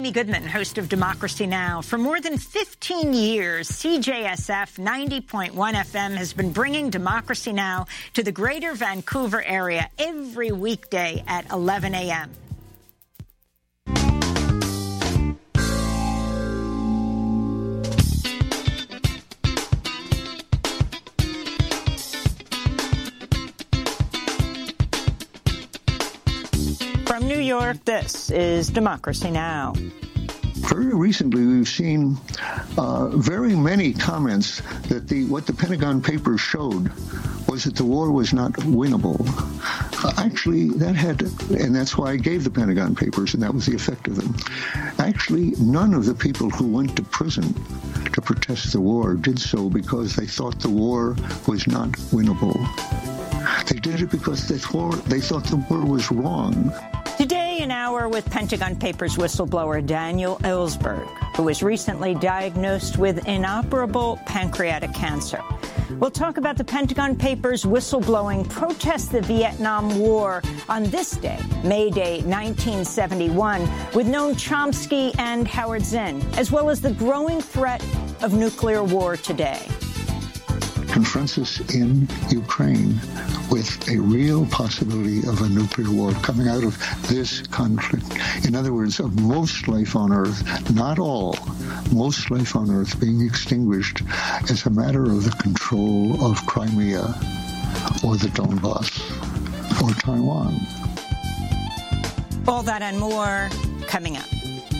Amy Goodman, host of Democracy Now! For more than 15 years, CJSF 90.1 FM has been bringing Democracy Now! To the greater Vancouver area every weekday at 11 a.m. From New York, this is Democracy Now! Very recently, we've seen very many comments that what the Pentagon Papers showed was that the war was not winnable. Actually, and that's why I gave the Pentagon Papers, and that was the effect of them. Actually, none of the people who went to prison to protest the war did so because they thought the war was not winnable. They did it because they thought the war was wrong. Today, an hour with Pentagon Papers whistleblower Daniel Ellsberg, who was recently diagnosed with inoperable pancreatic cancer. We'll talk about the Pentagon Papers whistleblowing protest the Vietnam War on this day, May Day 1971, with Noam Chomsky and Howard Zinn, as well as the growing threat of nuclear war today. Confronts us in Ukraine with a real possibility of a nuclear war coming out of this conflict. In other words, of most life on Earth, not all, most life on Earth being extinguished as a matter of the control of Crimea or the Donbass or Taiwan. All that and more coming up.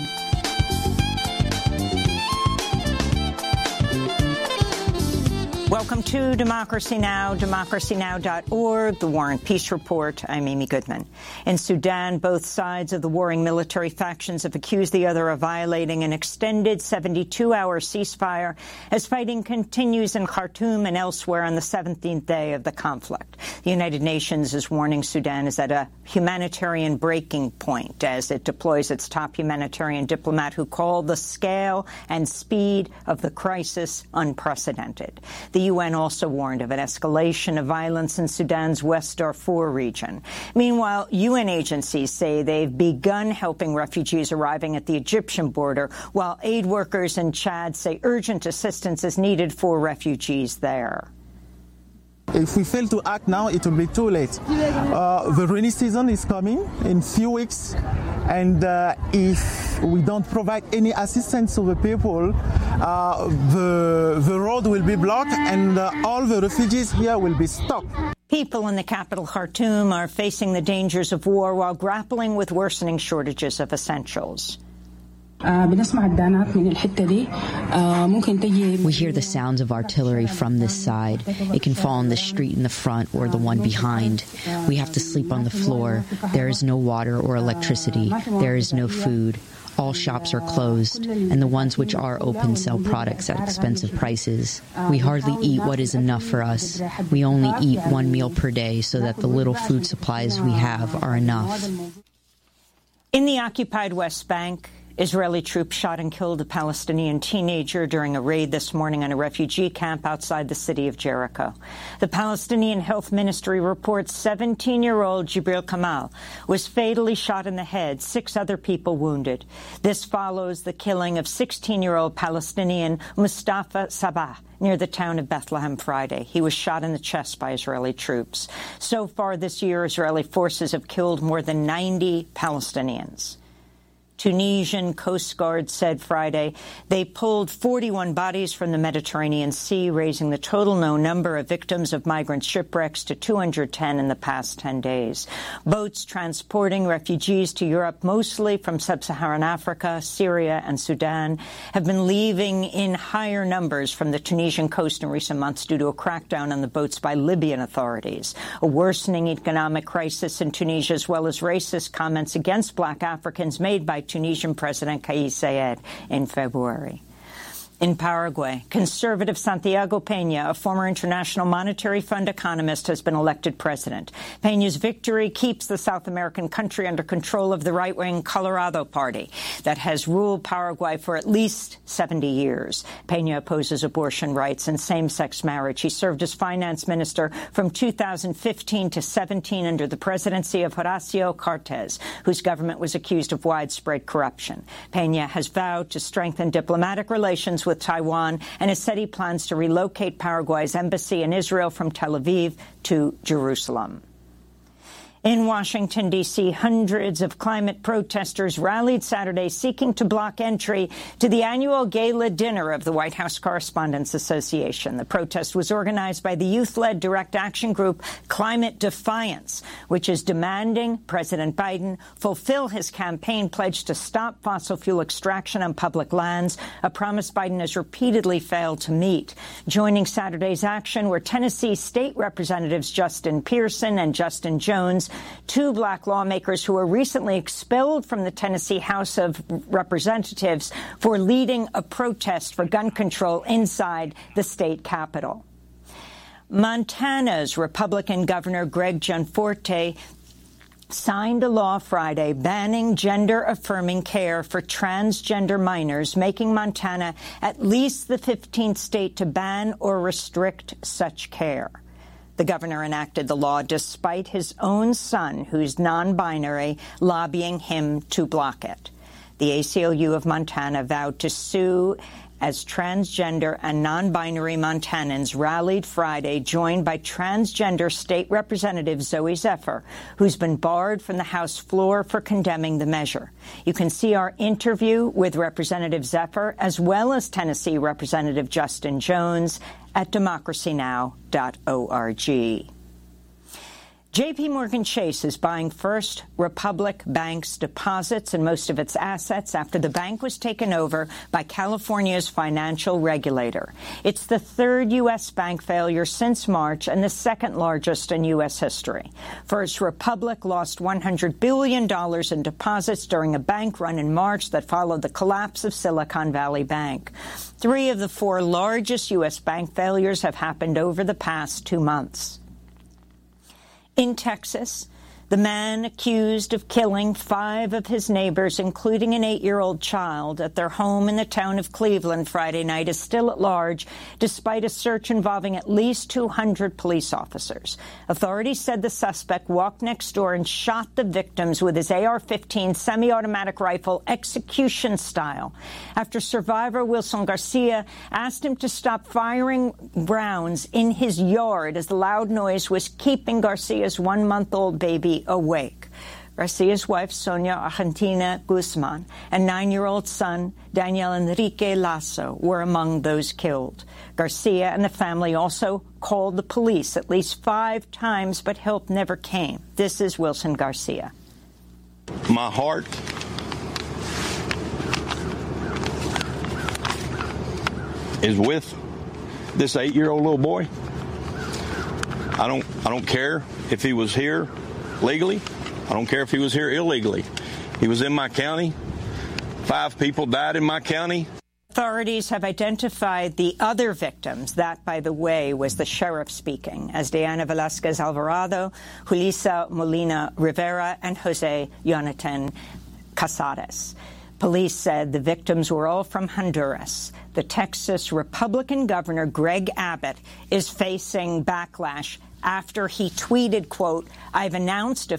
Welcome to Democracy Now!, democracynow.org, The War and Peace Report. I'm Amy Goodman. In Sudan, both sides of the warring military factions have accused the other of violating an extended 72-hour ceasefire as fighting continues in Khartoum and elsewhere on the 17th day of the conflict. The United Nations is warning Sudan is at a humanitarian breaking point as it deploys its top humanitarian diplomat who called the scale and speed of the crisis unprecedented. The UN also warned of an escalation of violence in Sudan's West Darfur region. Meanwhile, UN agencies say they've begun helping refugees arriving at the Egyptian border, while aid workers in Chad say urgent assistance is needed for refugees there. If we fail to act now, it will be too late. The rainy season is coming in a few weeks, and if we don't provide any assistance to the people, the road will be blocked and all the refugees here will be stuck. People in the capital, Khartoum, are facing the dangers of war while grappling with worsening shortages of essentials. We hear the sounds of artillery from this side. It can fall on the street in the front or the one behind. We have to sleep on the floor. There is no water or electricity. There is no food. All shops are closed, and the ones which are open sell products at expensive prices. We hardly eat what is enough for us. We only eat one meal per day so that the little food supplies we have are enough. In the occupied West Bank, Israeli troops shot and killed a Palestinian teenager during a raid this morning on a refugee camp outside the city of Jericho. The Palestinian Health Ministry reports 17-year-old Jibril Kamal was fatally shot in the head, 6 other people wounded. This follows the killing of 16-year-old Palestinian Mustafa Sabah near the town of Bethlehem Friday. He was shot in the chest by Israeli troops. So far this year, Israeli forces have killed more than 90 Palestinians. Tunisian Coast Guard said Friday they pulled 41 bodies from the Mediterranean Sea, raising the total known number of victims of migrant shipwrecks to 210 in the past 10 days. Boats transporting refugees to Europe, mostly from sub-Saharan Africa, Syria and Sudan, have been leaving in higher numbers from the Tunisian coast in recent months due to a crackdown on the boats by Libyan authorities. A worsening economic crisis in Tunisia, as well as racist comments against black Africans made by Tunisian President Kais Saied in February. In Paraguay, conservative Santiago Peña, a former International Monetary Fund economist, has been elected president. Peña's victory keeps the South American country under control of the right-wing Colorado Party that has ruled Paraguay for at least 70 years. Peña opposes abortion rights and same-sex marriage. He served as finance minister from 2015 to 17 under the presidency of Horacio Cartes, whose government was accused of widespread corruption. Peña has vowed to strengthen diplomatic relations with Taiwan and has said he plans to relocate Paraguay's embassy in Israel from Tel Aviv to Jerusalem. In Washington, D.C., hundreds of climate protesters rallied Saturday seeking to block entry to the annual gala dinner of the White House Correspondents Association. The protest was organized by the youth-led direct action group Climate Defiance, which is demanding President Biden fulfill his campaign pledge to stop fossil fuel extraction on public lands, a promise Biden has repeatedly failed to meet. Joining Saturday's action were Tennessee State Representatives Justin Pearson and Justin Jones, two black lawmakers who were recently expelled from the Tennessee House of Representatives for leading a protest for gun control inside the state capitol. Montana's Republican Governor Greg Gianforte signed a law Friday banning gender-affirming care for transgender minors, making Montana at least the 15th state to ban or restrict such care. The governor enacted the law despite his own son, who's non-binary, lobbying him to block it. The ACLU of Montana vowed to sue as transgender and non-binary Montanans rallied Friday, joined by transgender State Representative Zoe Zephyr, who's been barred from the House floor for condemning the measure. You can see our interview with Representative Zephyr, as well as Tennessee Representative Justin Jones, at democracynow.org. J.P. Morgan Chase is buying First Republic Bank's deposits and most of its assets after the bank was taken over by California's financial regulator. It's the third U.S. bank failure since March and the second largest in U.S. history. First Republic lost $100 billion in deposits during a bank run in March that followed the collapse of Silicon Valley Bank. 3 of the 4 largest U.S. bank failures have happened over the past 2 months. In Texas, the man accused of killing 5 of his neighbors, including an 8-year-old child, at their home in the town of Cleveland Friday night is still at large, despite a search involving at least 200 police officers. Authorities said the suspect walked next door and shot the victims with his AR-15 semi-automatic rifle, execution style, after survivor Wilson Garcia asked him to stop firing rounds in his yard as the loud noise was keeping Garcia's 1-month-old baby awake. Garcia's wife, Sonia Argentina Guzman, and 9-year-old son, Daniel Enrique Lasso, were among those killed. Garcia and the family also called the police at least 5 times, but help never came. This is Wilson Garcia. My heart is with this 8-year-old little boy. I don't care if he was here legally. I don't care if he was here illegally. He was in my county. 5 people died in my county. Authorities have identified the other victims. That, by the way, was the sheriff speaking, as Diana Velasquez Alvarado, Julissa Molina Rivera, and Jose Jonathan Casares. Police said the victims were all from Honduras. The Texas Republican governor, Greg Abbott, is facing backlash after he tweeted, quote, "I've announced a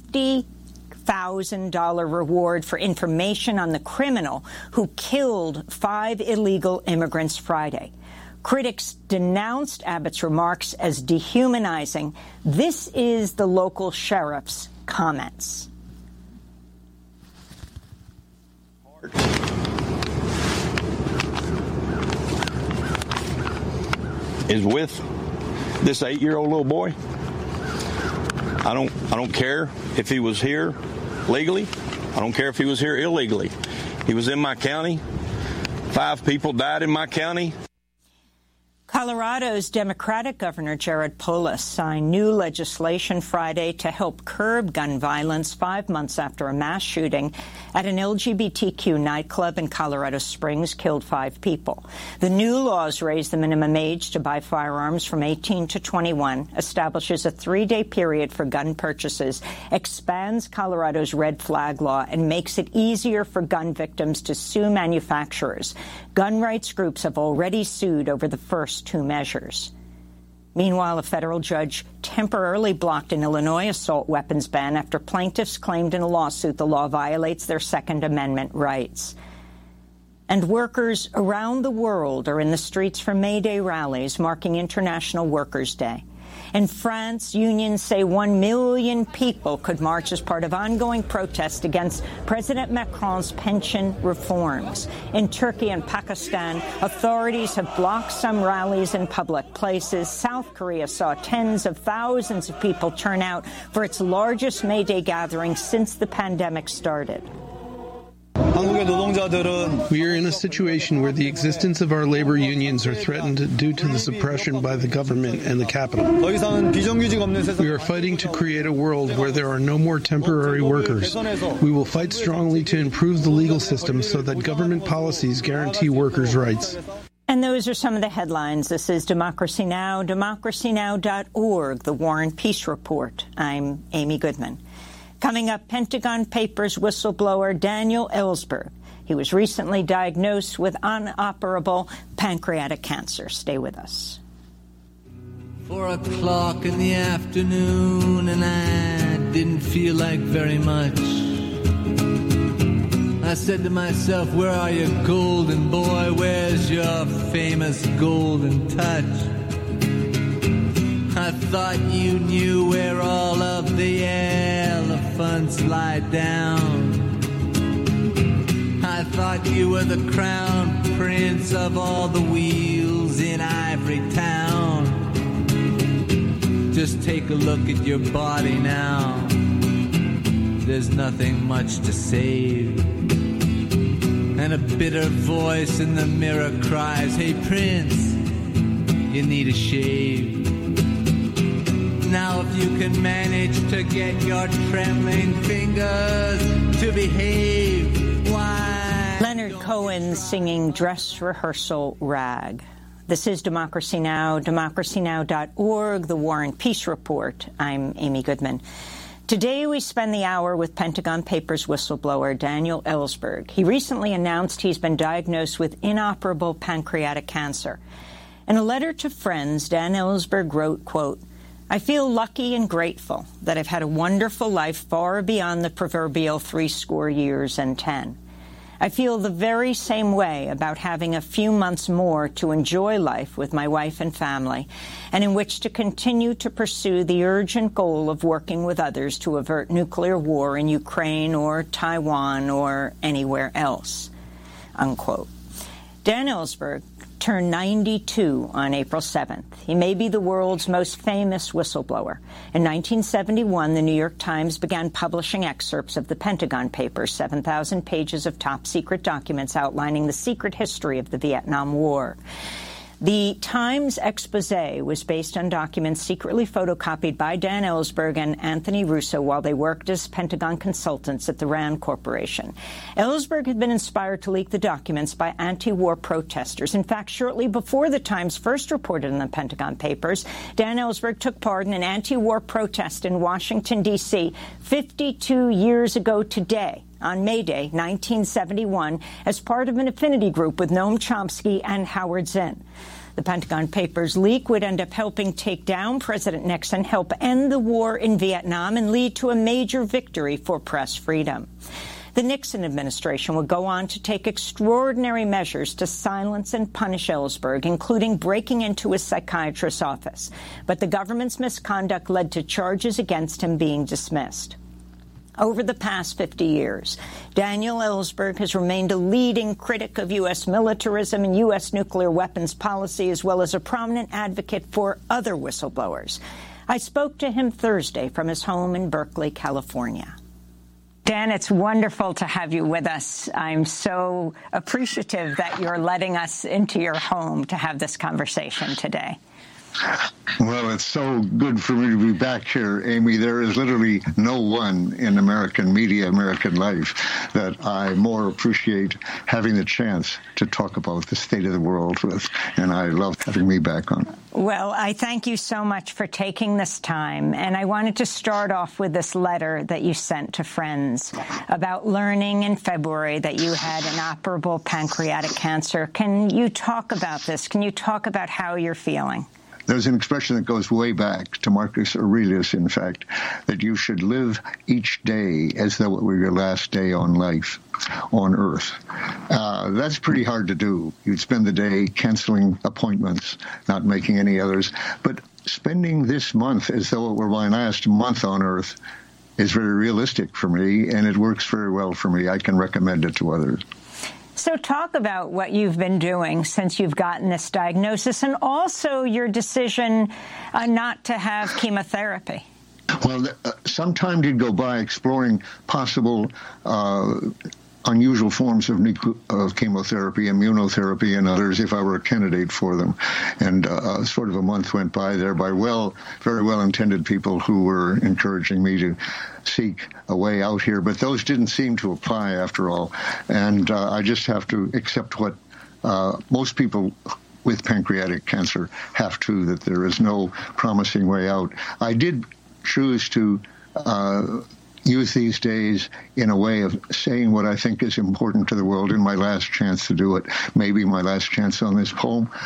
$50,000 reward for information on the criminal who killed 5 illegal immigrants Friday." Critics denounced Abbott's remarks as dehumanizing. This is the local sheriff's comments. Is with this 8-year-old little boy. I don't care if he was here legally. I don't care if he was here illegally. He was in my county. 5 people died in my county. Colorado's Democratic Governor Jared Polis signed new legislation Friday to help curb gun violence 5 months after a mass shooting at an LGBTQ nightclub in Colorado Springs killed 5 people. The new laws raise the minimum age to buy firearms from 18 to 21, establishes a 3-day period for gun purchases, expands Colorado's red flag law, and makes it easier for gun victims to sue manufacturers. Gun rights groups have already sued over the first 2 measures. Meanwhile, a federal judge temporarily blocked an Illinois assault weapons ban after plaintiffs claimed in a lawsuit the law violates their Second Amendment rights. And workers around the world are in the streets for May Day rallies marking International Workers' Day. In France, unions say 1 million people could march as part of ongoing protests against President Macron's pension reforms. In Turkey and Pakistan, authorities have blocked some rallies in public places. South Korea saw tens of thousands of people turn out for its largest May Day gathering since the pandemic started. We are in a situation where the existence of our labor unions are threatened due to the suppression by the government and the capital. We are fighting to create a world where there are no more temporary workers. We will fight strongly to improve the legal system so that government policies guarantee workers' rights. And those are some of the headlines. This is Democracy Now!, democracynow.org, the War and Peace Report. I'm Amy Goodman. Coming up, Pentagon Papers whistleblower Daniel Ellsberg. He was recently diagnosed with inoperable pancreatic cancer. Stay with us. 4 o'clock in the afternoon, and I didn't feel like very much. I said to myself, where are you, golden boy? Where's your famous golden touch? I thought you knew where all of the elephants lie down. I thought you were the crown prince of all the wheels in Ivory Town. Just take a look at your body now. There's nothing much to save. And a bitter voice in the mirror cries, hey Prince, you need a shave. Now if you can manage to get your trembling fingers to behave, why? Leonard Cohen singing Dress Rehearsal Rag. This is Democracy Now!, democracynow.org, the War and Peace Report. I'm Amy Goodman. Today we spend the hour with Pentagon Papers whistleblower Daniel Ellsberg. He recently announced he's been diagnosed with inoperable pancreatic cancer. In a letter to friends, Dan Ellsberg wrote, quote, I feel lucky and grateful that I've had a wonderful life far beyond the proverbial 70 years and 10. I feel the very same way about having a few months more to enjoy life with my wife and family, and in which to continue to pursue the urgent goal of working with others to avert nuclear war in Ukraine or Taiwan or anywhere else, unquote. Dan Ellsberg turned 92 on April 7th. He may be the world's most famous whistleblower. In 1971, the New York Times began publishing excerpts of the Pentagon Papers, 7,000 pages of top-secret documents outlining the secret history of the Vietnam War. The Times expose was based on documents secretly photocopied by Dan Ellsberg and Anthony Russo while they worked as Pentagon consultants at the RAND Corporation. Ellsberg had been inspired to leak the documents by anti-war protesters. In fact, shortly before the Times first reported on the Pentagon Papers, Dan Ellsberg took part in an anti-war protest in Washington, D.C. 52 years ago today, on May Day, 1971, as part of an affinity group with Noam Chomsky and Howard Zinn. The Pentagon Papers leak would end up helping take down President Nixon, help end the war in Vietnam, and lead to a major victory for press freedom. The Nixon administration would go on to take extraordinary measures to silence and punish Ellsberg, including breaking into his psychiatrist's office. But the government's misconduct led to charges against him being dismissed. Over the past 50 years, Daniel Ellsberg has remained a leading critic of U.S. militarism and U.S. nuclear weapons policy, as well as a prominent advocate for other whistleblowers. I spoke to him Thursday from his home in Berkeley, California. Dan, it's wonderful to have you with us. I'm so appreciative that you're letting us into your home to have this conversation today. Well, it's so good for me to be back here, Amy. There is literally no one in American media, American life, that I more appreciate having the chance to talk about the state of the world with, and I love having me back on. Well, I thank you so much for taking this time, and I wanted to start off with this letter that you sent to friends about learning in February that you had inoperable pancreatic cancer. Can you talk about this? Can you talk about how you're feeling? There's an expression that goes way back to Marcus Aurelius, in fact, that you should live each day as though it were your last day on life, on Earth. That's pretty hard to do. You'd spend the day canceling appointments, not making any others. But spending this month as though it were my last month on Earth is very realistic for me, and it works very well for me. I can recommend it to others. So talk about what you've been doing since you've gotten this diagnosis, and also your decision not to have chemotherapy. Well, some time did go by exploring possible unusual forms of chemotherapy, immunotherapy, and others if I were a candidate for them. And sort of a month went by there by very well-intended people who were encouraging me to seek a way out here. But those didn't seem to apply after all. And I just have to accept what most people with pancreatic cancer have to, that there is no promising way out. I did choose to use these days in a way of saying what I think is important to the world in my last chance to do it. Maybe my last chance on this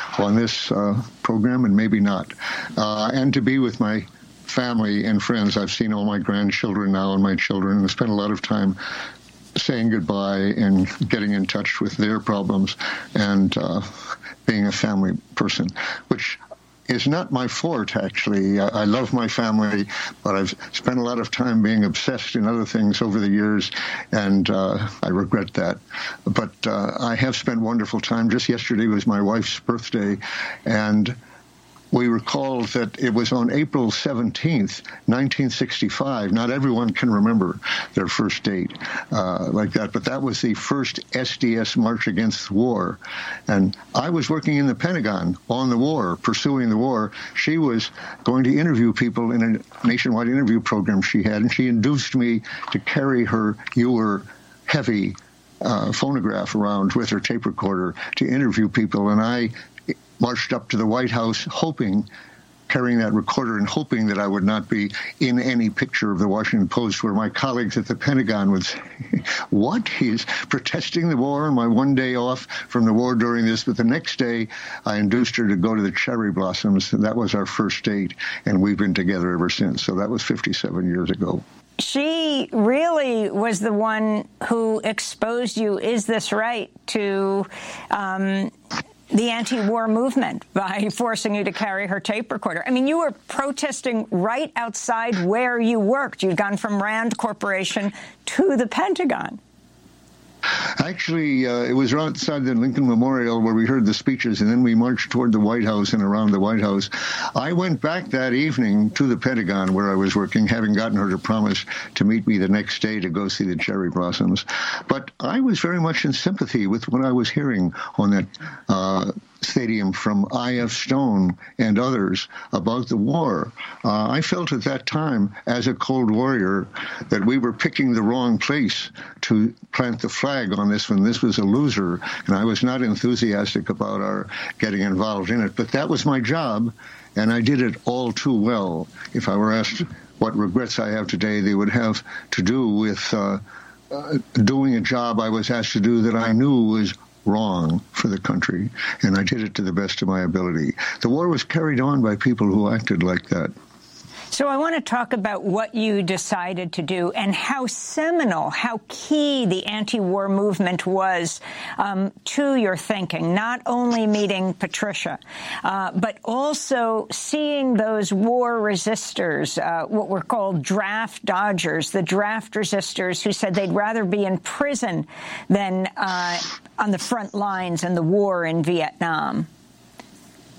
program, and maybe not. And to be with my family and friends. I've seen all my grandchildren now and my children, and spent a lot of time saying goodbye and getting in touch with their problems and being a family person, which is not my forte, actually. I love my family, but I've spent a lot of time being obsessed in other things over the years, and I regret that. But I have spent wonderful time. Just yesterday was my wife's birthday, and we recalled that it was on April 17th, 1965. Not everyone can remember their first date like that, but that was the first SDS March Against War. And I was working in the Pentagon on the war, pursuing the war. She was going to interview people in a nationwide interview program she had, and she induced me to carry her heavy phonograph around with her tape recorder to interview people, and I marched up to the White House carrying that recorder and hoping that I would not be in any picture of the Washington Post where my colleagues at the Pentagon would say, what? He's protesting the war on my one day off from the war during this. But the next day, I induced her to go to the Cherry Blossoms. And that was our first date, and we've been together ever since. So that was 57 years ago. She really was the one who exposed you, is this right, to the anti-war movement by forcing you to carry her tape recorder. I mean, you were protesting right outside where you worked. You'd gone from Rand Corporation to the Pentagon. Actually, it was outside the Lincoln Memorial where we heard the speeches, and then we marched toward the White House and around the White House. I went back that evening to the Pentagon where I was working, having gotten her to promise to meet me the next day to go see the Cherry Blossoms. But I was very much in sympathy with what I was hearing on that stadium from I.F. Stone and others about the war. I felt at that time, as a Cold Warrior, that we were picking the wrong place to plant the flag on this one. This was a loser, and I was not enthusiastic about our getting involved in it. But that was my job, and I did it all too well. If I were asked what regrets I have today, they would have to do with doing a job I was asked to do that I knew was wrong for the country, and I did it to the best of my ability. The war was carried on by people who acted like that. So I want to talk about what you decided to do and how seminal, how key the anti-war movement was to your thinking, not only meeting Patricia, but also seeing those war resistors, what were called draft dodgers, the draft resistors who said they'd rather be in prison than on the front lines in the war in Vietnam.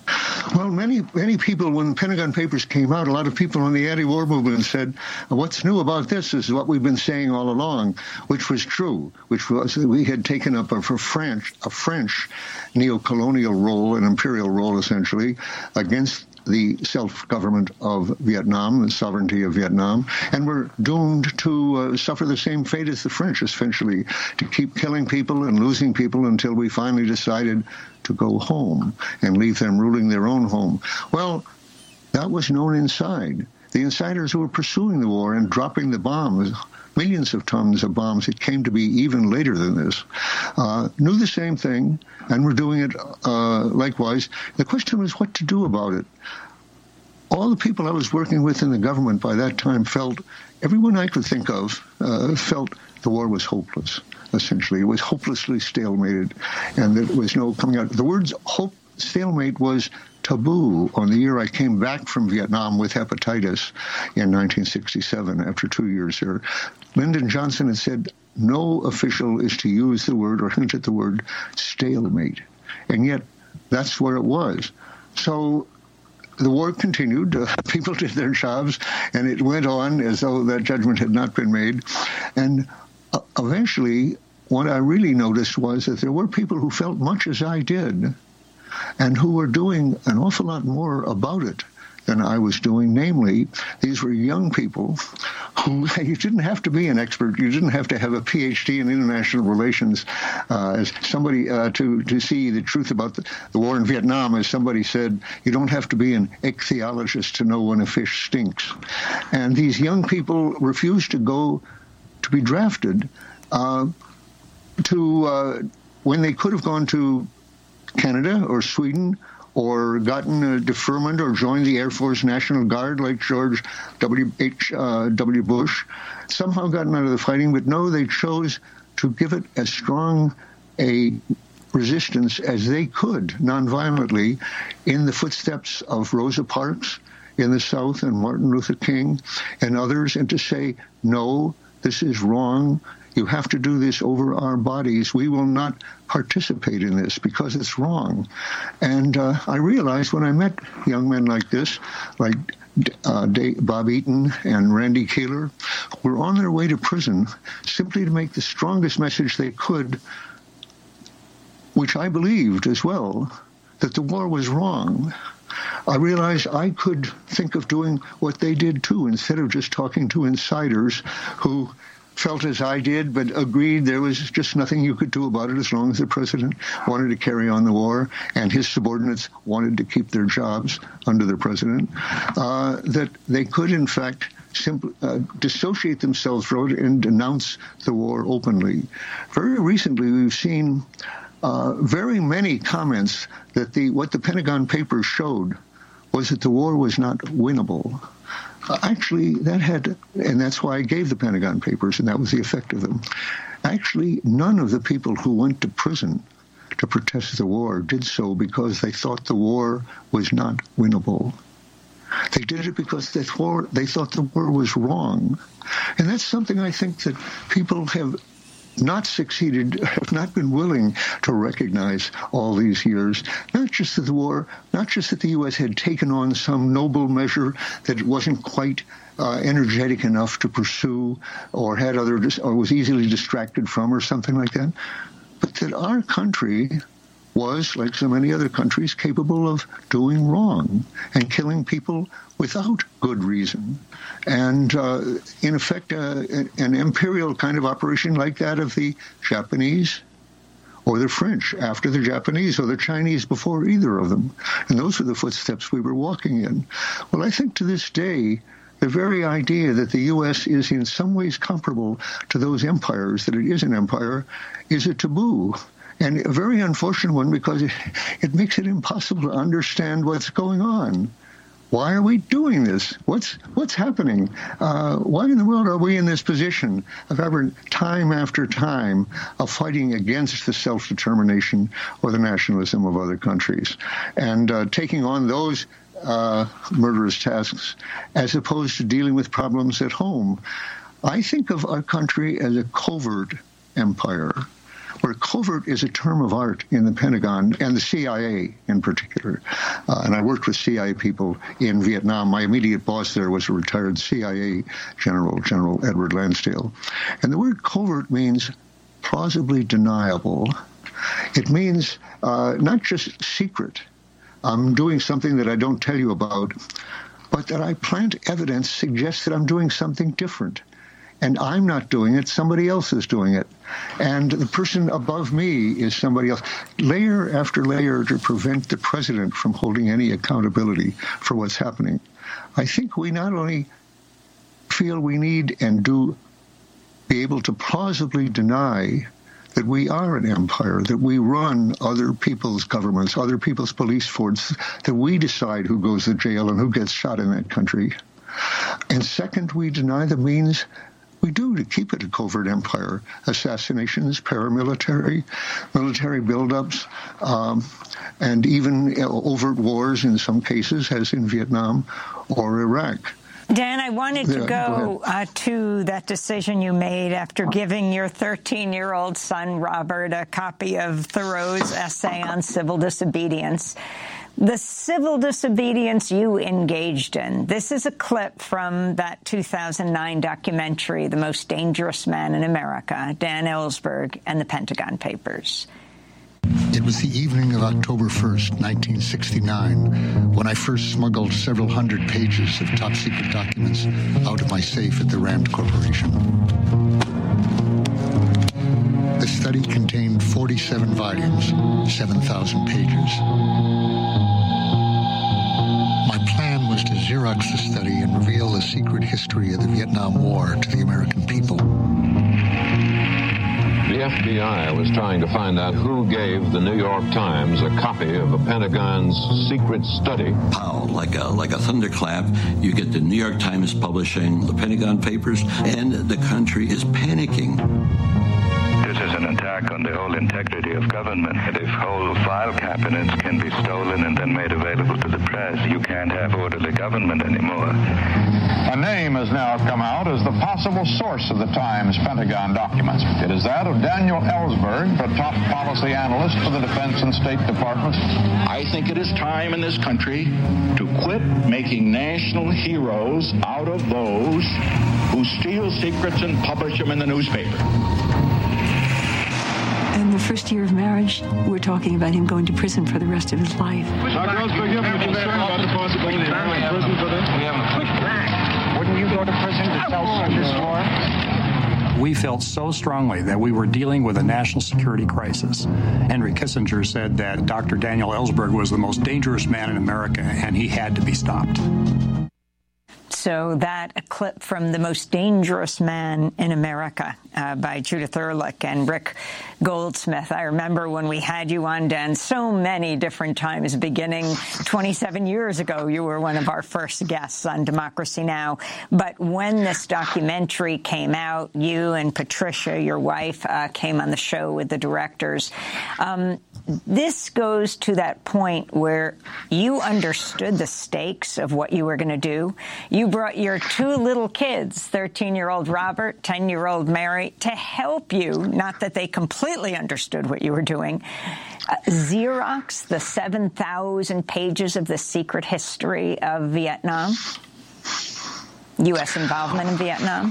Well, many people, when the Pentagon Papers came out, a lot of people in the anti-war movement said, what's new about this is what we've been saying all along, which was true, which was that we had taken up a French neo-colonial role, an imperial role, essentially, against the self-government of Vietnam, the sovereignty of Vietnam, and we're doomed to suffer the same fate as the French, essentially, to keep killing people and losing people until we finally decided to go home and leave them ruling their own home. Well, that was known inside. The insiders who were pursuing the war and dropping the bombs, millions of tons of bombs, it came to be even later than this, knew the same thing and were doing it likewise. The question was what to do about it. All the people I was working with in the government by that time felt, everyone I could think of, felt the war was hopeless, essentially. It was hopelessly stalemated, and there was no coming out. The words stalemate was taboo on the year I came back from Vietnam with hepatitis in 1967, after 2 years there. Lyndon Johnson had said, no official is to use the word or hint at the word stalemate. And yet, that's where it was. So the war continued. People did their jobs, and it went on as though that judgment had not been made. And eventually, what I really noticed was that there were people who felt much as I did and who were doing an awful lot more about it than I was doing. Namely, these were young people who, you didn't have to be an expert. You didn't have to have a PhD in international relations as somebody to see the truth about the war in Vietnam. As somebody said, you don't have to be an ichthyologist to know when a fish stinks. And these young people refused to go to be drafted when they could have gone to Canada or Sweden or gotten a deferment or joined the Air Force National Guard like George W. Bush, somehow gotten out of the fighting. But no, they chose to give it as strong a resistance as they could, nonviolently, in the footsteps of Rosa Parks in the South and Martin Luther King and others, and to say, no, this is wrong. You have to do this over our bodies. We will not participate in this because it's wrong. And I realized when I met young men like this, like Bob Eaton and Randy Keeler, were on their way to prison simply to make the strongest message they could, which I believed as well, that the war was wrong. I realized I could think of doing what they did too, instead of just talking to insiders who felt as I did, but agreed there was just nothing you could do about it as long as the president wanted to carry on the war and his subordinates wanted to keep their jobs under the president, that they could, in fact, simply dissociate themselves from it and denounce the war openly. Very recently, we've seen very many comments that what the Pentagon Papers showed was that the war was not winnable. Actually, and that's why I gave the Pentagon Papers, and that was the effect of them. Actually, none of the people who went to prison to protest the war did so because they thought the war was not winnable. They did it because they thought the war was wrong. And that's something I think that people have not succeeded, have not been willing to recognize all these years. Not just that the U.S. had taken on some noble measure that it wasn't quite energetic enough to pursue, or or was easily distracted from, or something like that, but that our country was, like so many other countries, capable of doing wrong and killing people without good reason. And in effect, an imperial kind of operation like that of the Japanese or the French after the Japanese, or the Chinese before either of them. And those were the footsteps we were walking in. Well, I think to this day, the very idea that the U.S. is in some ways comparable to those empires, that it is an empire, is a taboo. And a very unfortunate one, because it makes it impossible to understand what's going on. Why are we doing this? What's happening? Why in the world are we in this position of time after time of fighting against the self-determination or the nationalism of other countries, and taking on those murderous tasks as opposed to dealing with problems at home? I think of our country as a covert empire. where covert is a term of art in the Pentagon and the CIA in particular. And I worked with CIA people in Vietnam. My immediate boss there was a retired CIA general, General Edward Lansdale. And the word covert means plausibly deniable. It means not just secret. I'm doing something that I don't tell you about, but that I plant evidence suggests that I'm doing something different. And I'm not doing it, somebody else is doing it. And the person above me is somebody else. Layer after layer to prevent the president from holding any accountability for what's happening. I think we not only feel we need and do be able to plausibly deny that we are an empire, that we run other people's governments, other people's police forces, that we decide who goes to jail and who gets shot in that country. And second, we deny the means we do to keep it a covert empire. Assassinations, paramilitary, military buildups, and even overt wars in some cases, as in Vietnam or Iraq. Dan, I wanted to go to that decision you made after giving your 13-year-old son, Robert, a copy of Thoreau's essay on civil disobedience. The civil disobedience you engaged in. This is a clip from that 2009 documentary, The Most Dangerous Man in America, Dan Ellsberg and the Pentagon Papers. It was the evening of October 1st, 1969, when I first smuggled several hundred pages of top-secret documents out of my safe at the Rand Corporation. The study contained 47 volumes, 7,000 pages. My plan was to Xerox the study and reveal the secret history of the Vietnam War to the American people. The FBI was trying to find out who gave the New York Times a copy of the Pentagon's secret study. Pow, like a thunderclap, you get the New York Times publishing the Pentagon Papers, and the country is panicking. This is an attack on the whole integrity of government. And if whole file cabinets can be stolen and then made available to the press, you can't have orderly government anymore. A name has now come out as the possible source of the Times Pentagon documents. It is that of Daniel Ellsberg, the top policy analyst for the Defense and State Departments. I think it is time in this country to quit making national heroes out of those who steal secrets and publish them in the newspaper. In the first year of marriage, we're talking about him going to prison for the rest of his life. Dr. Ellsberg, you have a concern about the possibility of going to prison for this? We have a quick back. Wouldn't you go to prison to tell this war? We felt so strongly that we were dealing with a national security crisis. Henry Kissinger said that Dr. Daniel Ellsberg was the most dangerous man in America, and he had to be stopped. So that a clip from The Most Dangerous Man in America by Judith Ehrlich and Rick Goldsmith. I remember when we had you on, Dan, so many different times, beginning 27 years ago. You were one of our first guests on Democracy Now! But when this documentary came out, you and Patricia, your wife, came on the show with the directors. This goes to that point where you understood the stakes of what you were going to do. You brought your two little kids, 13-year-old Robert, 10-year-old Mary, to help you, not that they completely understood what you were doing. Xerox, the 7,000 pages of the secret history of Vietnam, U.S. involvement in Vietnam.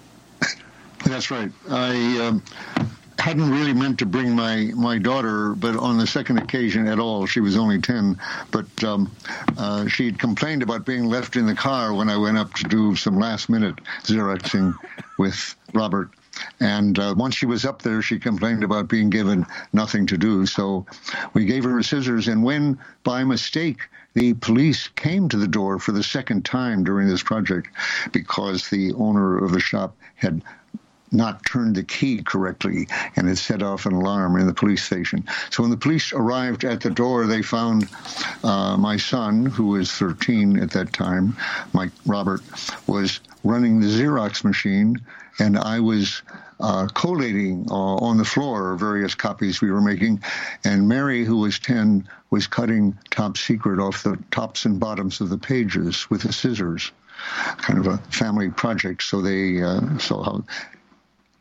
That's right. I hadn't really meant to bring my daughter, but on the second occasion at all. She was only 10, but she had complained about being left in the car when I went up to do some last-minute Xeroxing with Robert. And once she was up there, she complained about being given nothing to do. So we gave her scissors, and when, by mistake, the police came to the door for the second time during this project because the owner of the shop had not turned the key correctly, and it set off an alarm in the police station. So when the police arrived at the door, they found my son, who was 13 at that time, Robert, was running the Xerox machine, and I was collating on the floor various copies we were making, and Mary, who was 10, was cutting top secret off the tops and bottoms of the pages with the scissors, kind of a family project. So they saw how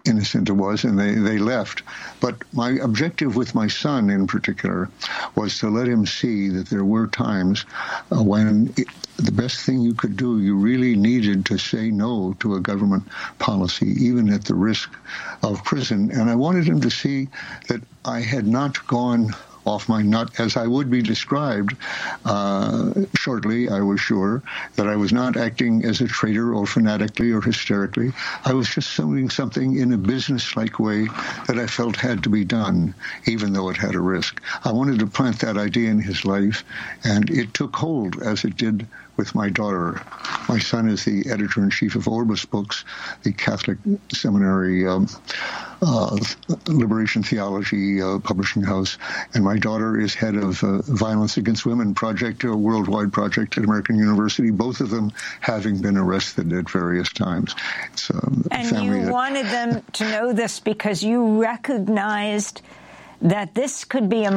innocent it was, and they left. But my objective with my son in particular was to let him see that there were times when the best thing you could do, you really needed to say no to a government policy, even at the risk of prison. And I wanted him to see that I had not gone off my nut as I would be described shortly, I was sure, that I was not acting as a traitor or fanatically or hysterically. I was just doing something in a business-like way that I felt had to be done, even though it had a risk. I wanted to plant that idea in his life, and it took hold as it did with my daughter. My son is the editor-in-chief of Orbis Books, the Catholic seminary liberation theology publishing house, and my daughter is head of Violence Against Women project, a worldwide project at American University, both of them having been arrested at various times. It's and you wanted them to know this because you recognized that this could be a